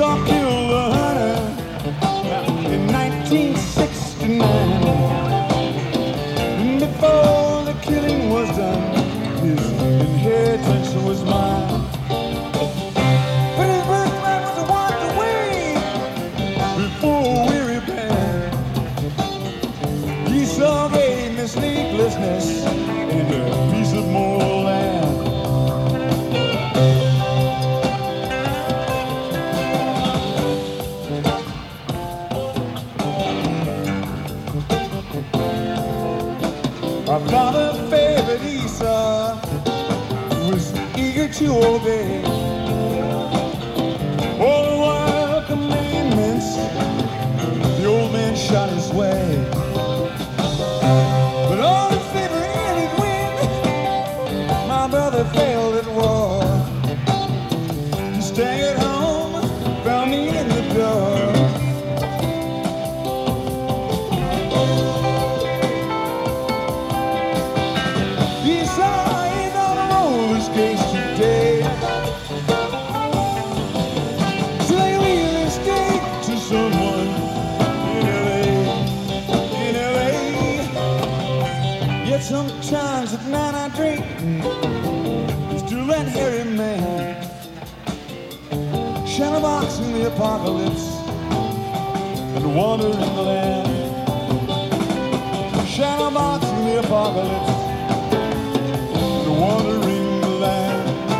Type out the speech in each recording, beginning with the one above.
Esau killed the hunter in 1969. And before the killing was done, his inheritance was mine. But his birthright was wiped away before a weary band. Esau gave me sleeplessness and a piece of more land. Our father favored Esau, was eager to obey all the wild commandments the old man shot his way. But all in favor ended when my brother failed at war. He stayed home, found me in the door. Sometimes at night I drink, still that hairy man, shadowbox in the apocalypse, and wander in the land. Shadowbox in the apocalypse, and wander in the land.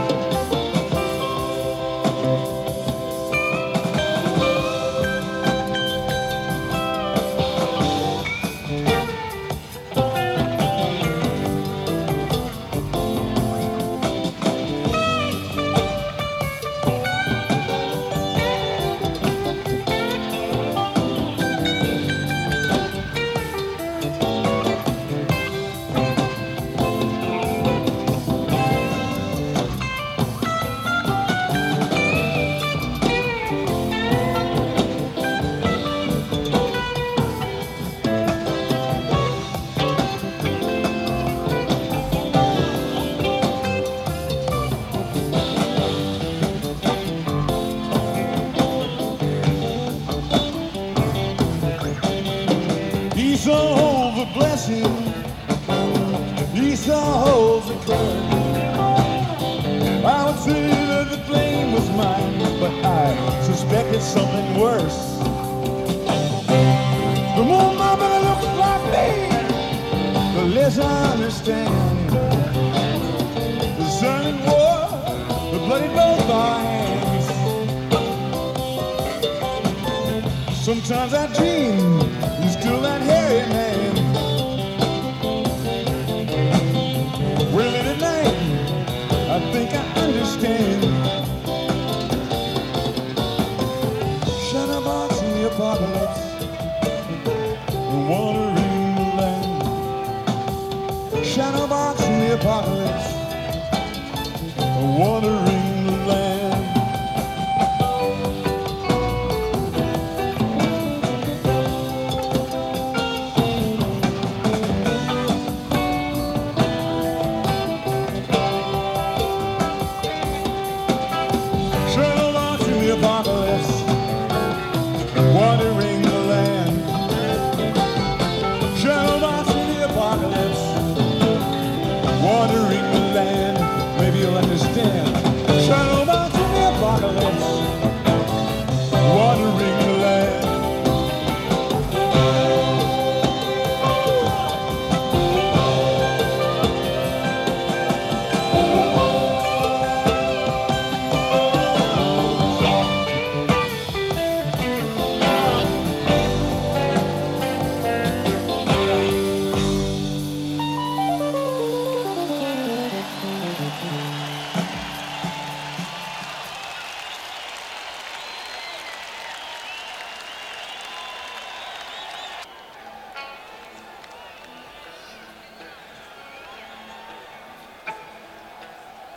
Esau holds a blessing, Esau holds a curse. I would say that the blame was mine, but I suspected something worse. The more my brother looks like me, the less I understand. The silent war, the bloody both our hands. Sometimes I dream he's still that hairy man. Well, late at night, I think I understand. Shadowbox in the apocalypse, and water in the land. Shadowbox in the apocalypse.